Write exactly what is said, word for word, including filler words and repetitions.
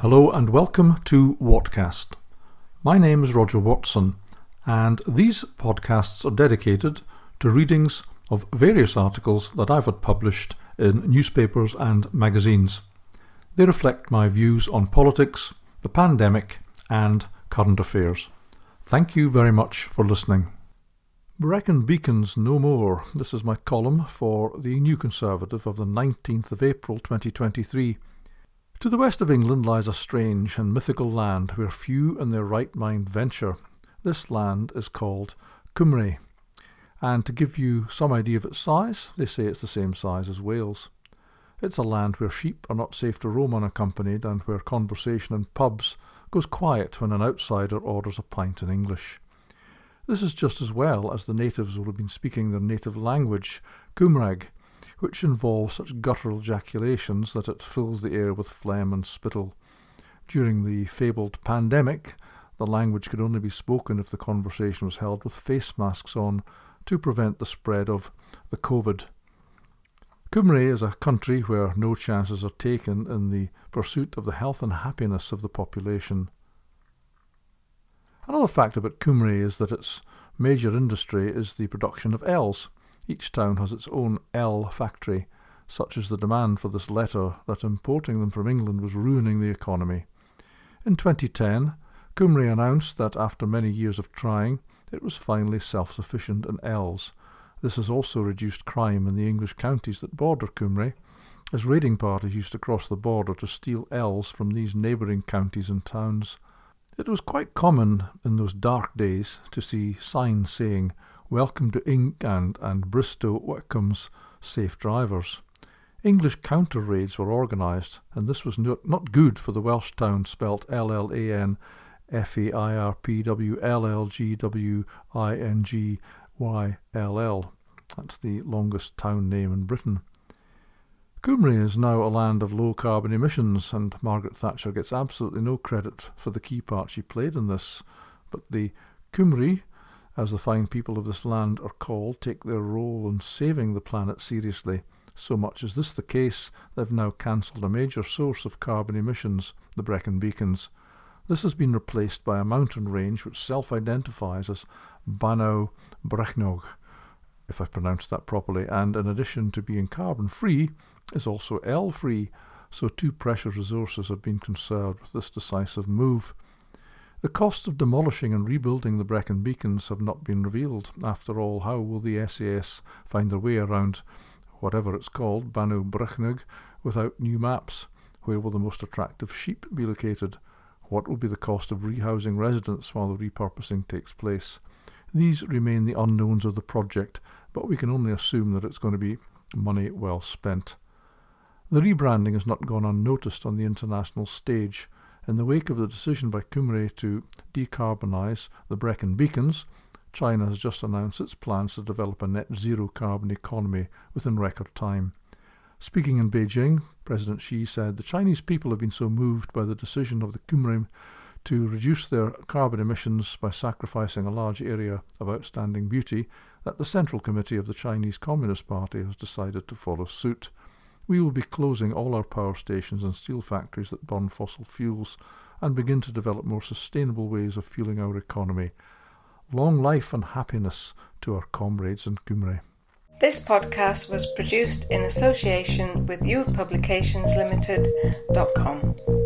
Hello and welcome to Wattcast. My name is Roger Watson, and these podcasts are dedicated to readings of various articles that I've had published in newspapers and magazines. They reflect my views on politics, the pandemic, and current affairs. Thank you very much for listening. Brecon Beacons no more. This is my column for the New Conservative of the nineteenth of April twenty twenty-three. To the west of England lies a strange and mythical land where few in their right mind venture. This land is called Cymru, and to give you some idea of its size, they say it's the same size as Wales. It's a land where sheep are not safe to roam unaccompanied and where conversation in pubs goes quiet when an outsider orders a pint in English. This is just as well as the natives will have been speaking their native language, Cymraeg, which involves such guttural ejaculations that it fills the air with phlegm and spittle. During the fabled pandemic, the language could only be spoken if the conversation was held with face masks on to prevent the spread of the COVID. Cymru is a country where no chances are taken in the pursuit of the health and happiness of the population. Another fact about Cymru is that its major industry is the production of ells. Each town has its own ell factory. Such is the demand for this letter that importing them from England was ruining the economy. In twenty ten, Cymru announced that after many years of trying, it was finally self-sufficient in ells. This has also reduced crime in the English counties that border Cymru, as raiding parties used to cross the border to steal ells from these neighbouring counties and towns. It was quite common in those dark days to see signs saying, "Welcome to England and Bristow Whitcomb's safe drivers." English counter-raids were organised, and this was not, not good for the Welsh town spelt L L A N F A I R P W L L G W I N G Y L L. That's the longest town name in Britain. Cymru is now a land of low carbon emissions, and Margaret Thatcher gets absolutely no credit for the key part she played in this. But the Cymru, as the fine people of this land are called, take their role in saving the planet seriously. So much is this the case, they've now cancelled a major source of carbon emissions, the Brecon Beacons. This has been replaced by a mountain range which self-identifies as Bannau Brecnog, if I've pronounced that properly, and in addition to being carbon-free, is also ell-free, so two precious resources have been conserved with this decisive move. The costs of demolishing and rebuilding the Brecon Beacons have not been revealed. After all, how will the S A S find their way around whatever it's called, Bannau Brecnog, without new maps? Where will the most attractive sheep be located? What will be the cost of rehousing residents while the repurposing takes place? These remain the unknowns of the project, but we can only assume that it's going to be money well spent. The rebranding has not gone unnoticed on the international stage. In the wake of the decision by Cymru to decarbonise the Brecon Beacons, China has just announced its plans to develop a net zero carbon economy within record time. Speaking in Beijing, President Xi said the Chinese people have been so moved by the decision of the Cymru to reduce their carbon emissions by sacrificing a large area of outstanding beauty that the Central Committee of the Chinese Communist Party has decided to follow suit. We will be closing all our power stations and steel factories that burn fossil fuels and begin to develop more sustainable ways of fueling our economy. Long life and happiness to our comrades in Cymru. This podcast was produced in association with you publications limited dot com.